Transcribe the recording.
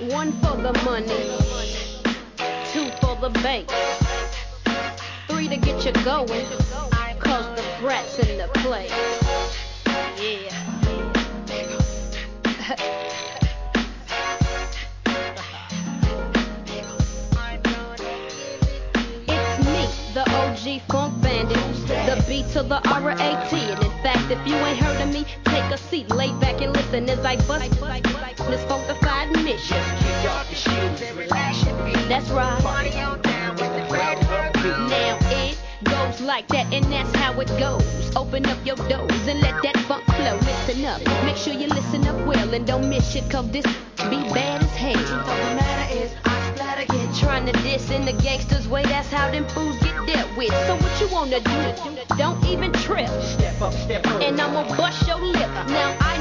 One for the money, two for the bank, three to get you going, cause the brats in the place. Yeah. It's me, the OG Funk Bandit, the B to the R-A-T. And in fact, if you ain't heard of me, take a seat, lay back and listen as I bust this funkified mission. That's right. Now it goes like that, and that's how it goes. Open up your doors and let that funk flow. Listen up, make sure you listen up well and don't miss shit, cause this be bad as hell. Truth of the matter is, I splatter get trying to diss in the gangster's way. That's how them fools get dealt with. So what you wanna do? Don't even trip. And I'ma bust your lip. Now I